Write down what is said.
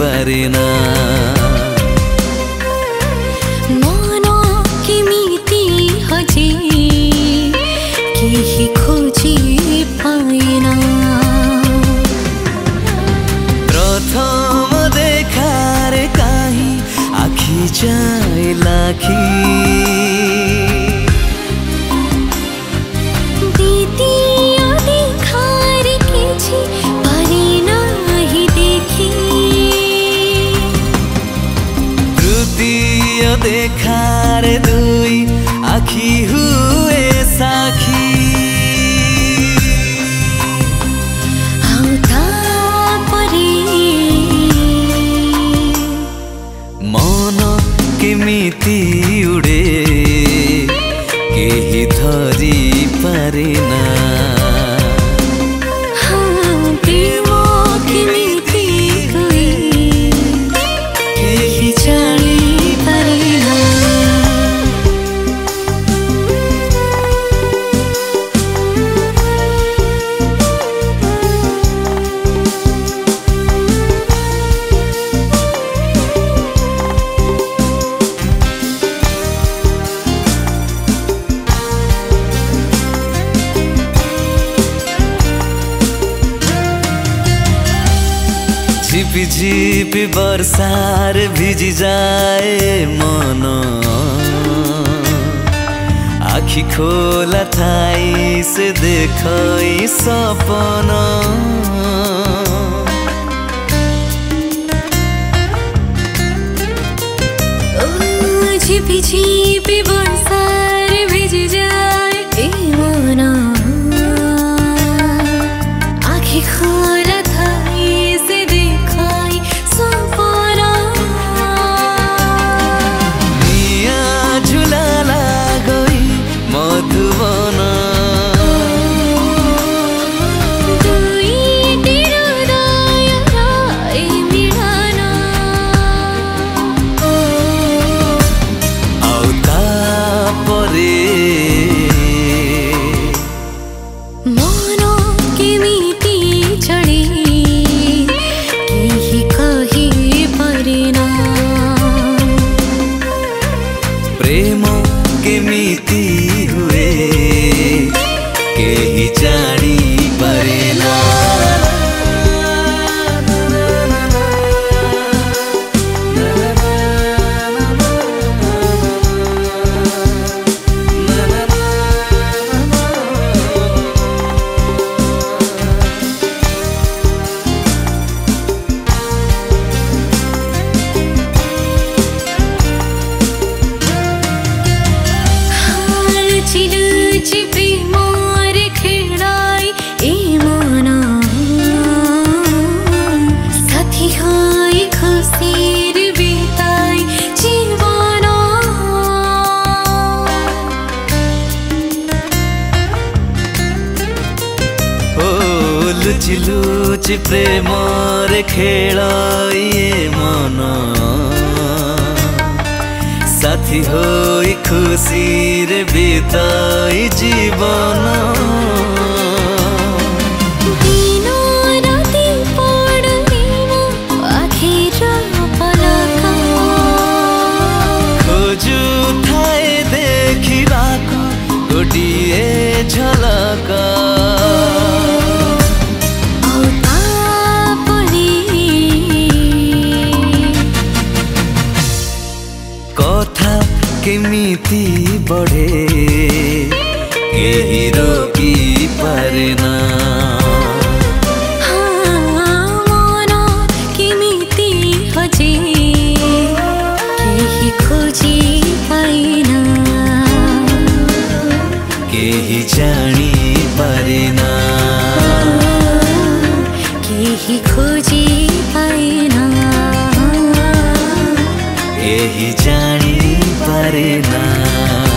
पारेना। मन केमिति हजे केही खोजी पाएना। प्रथम देखारे काहीँ आखी जाए लाखी, द्वितीय देखारे किछि पारेना ही देखी। तृतीय देखारे दुई आखी हुए साखी। मन केमिति उडे केही धरी पारेना। प्रेम केमिति हुए केही जानी पारेना। झिपी झिपी बरसार भिजी जाए मन, आखी खोला थाई से देखई सपना। झिपी झिपी बरसार भिजी जाए मन, आँखी खोला थाई से देखाई सपना। मिया झुला लागई मधुवन, दुईटी हृदय मिलन। आउ तापरे मन केमिति चढे केही कही पारेना। प्रेम केमिति हुए केही जानी पारेना। लुची लुची प्रेमर खेळाई ए मन, साथी होई खुसीर बिताई जीवन। ओ लुची लुची प्रेमर खेळाए मन, साथी होई खुसीर बिताई जीवन। दिनो राति पढ्दिनु आखिर पलक, खोजु थाए देखिबाको गोटिए झलक। आउ तापनि कथा केमिति बढे केही रोकी पारेना। मन केमिति हजे केही खोजी पाएना। केही जानी पारेना। केही खोजी पाएना। केही जानी पारेना।